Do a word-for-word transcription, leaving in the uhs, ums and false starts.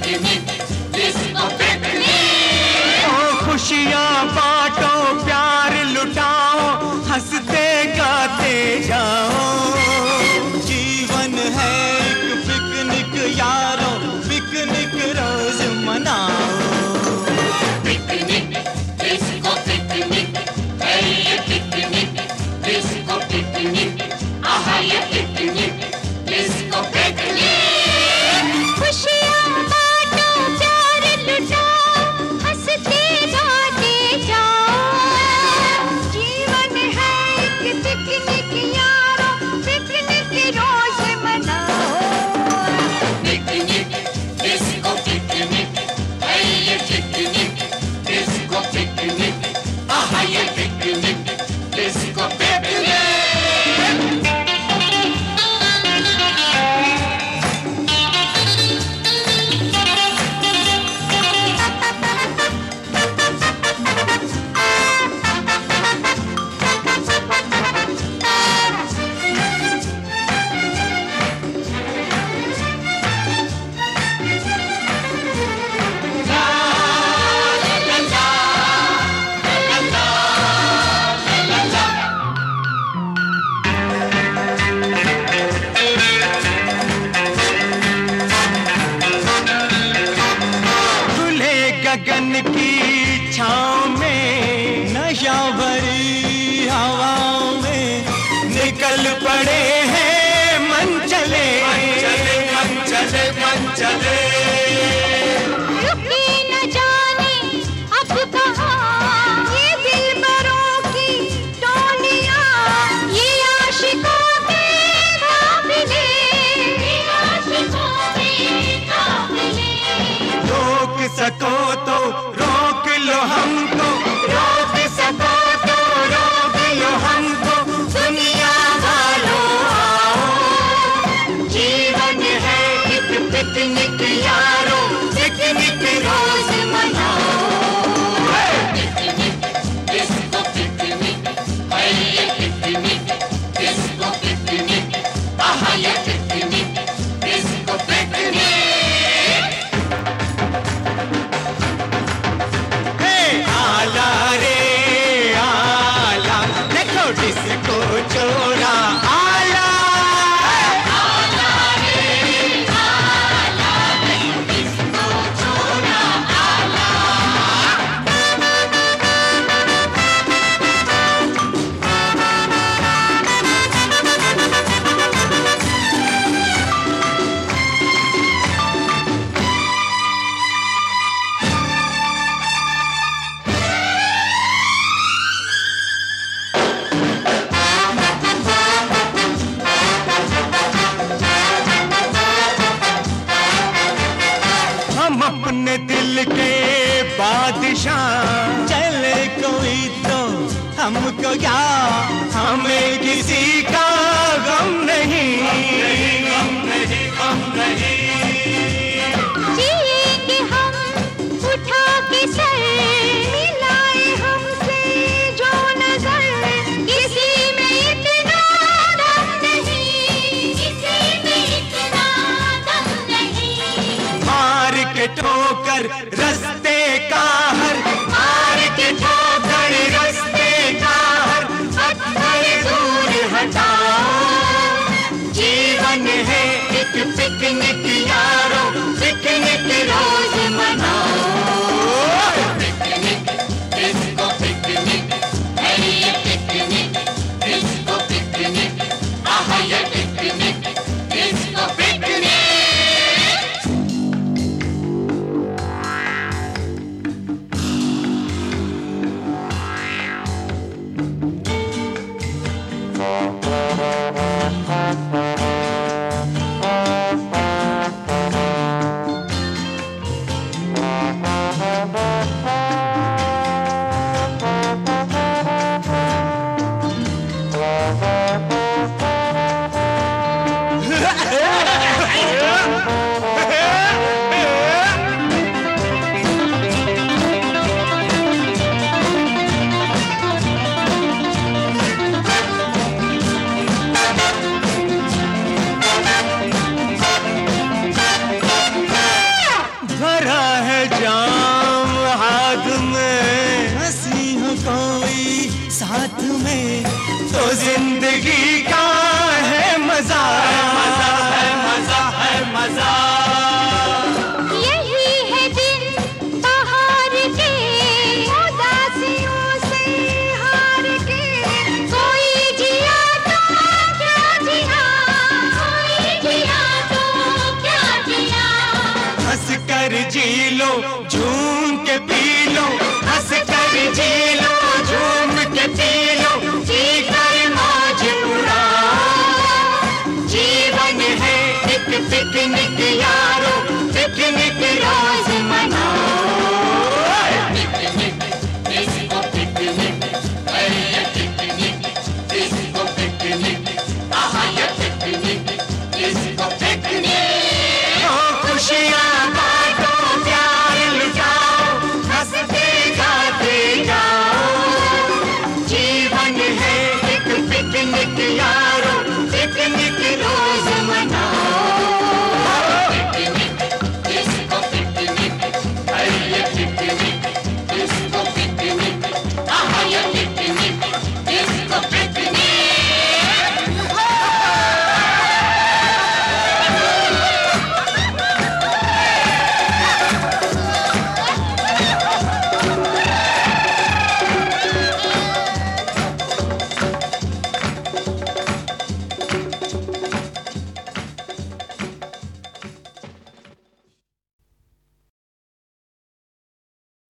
खुशियाँ बांटो, प्यार लुटाओ, हंसते गाते जाओ। जीवन है एक पिकनिक यारो, पिकनिक रोज मनाओ। पिकनिक, डिस्को पिकनिक, है ये पिकनिक, डिस्को पिकनिक, आहा ये पिकनिक, डिस्को पिकनिक। खुशियाँ बांटो, प्यार लुटाओ, हंसते गाते जाओ। जीवन है एक पिकनिक यारो, पिकनिक रोज मनाओ। पिकनिक, डिस्को पिकनिक, है ये पिकनिक, डिस्को पिकनिक, आहा ये पिकनिक, डिस्को पिकनिक। गगन की छाँव में, नशा भरी हवाओं में, निकल पड़े हैं मन चले, मन चले, मन चले। रुके न जाने अब कहाँ ये दिलबरों की टोलियाँ, ये आशिकों के काफिले, ये आशिकों के काफिले। रोक सको तो रोक लो हमको, रोक सको तो रोक लो हमको, दुनिया वालों आओ। जीवन है एक पिकनिक यारो, पिकनिक रोज मनाओ। पिकनिक, डिस्को पिकनिक, है ये पिकनिक, डिस्को पिकनिक, आहा ये पिकनिक, डिस्को पिकनिक। आला रे आला, देखो डिस्को छोड़ा आला। आला रे आला, देखो डिस्को छोड़ा आला। हम अपने दिल के बादशाह, चले कोई तो हमको क्या, हमें किसी का गम नहीं, गम नहीं, गम नहीं। जिएंगे हम उठा के सर, मिलाए हमसे जो नजर, किसी में इतना दम नहीं, किसी में इतना दम नहीं। मार के ठोकर रस्ते का हर, मार के ठोकर रस्ते का हर, पत्थर दूर हटाओ। जीवन है एक पिकनिक यारो, पिकनिक रोज मनाओ। पिकनिक, डिस्को पिकनिक, है ये पिकनिक, डिस्को पिकनिक, आहा ये पिकनिक, डिस्को पिकनिक। जाम हाथ में, हंसी हो कोई साथ में, तो जिंदगी का है मजा, मजा है, मजा है, मजा। यही है दिन बाहर के, उदासियों से हार के, कोई जिया तो क्या जिया, कोई जिया तो क्या जिया। हंस कर जी लो, झूम के पी लो, हंस कर जी लो, झूम के पी लो, जी कर मौज उड़ाओ। जीवन है एक पिकनिक यारो,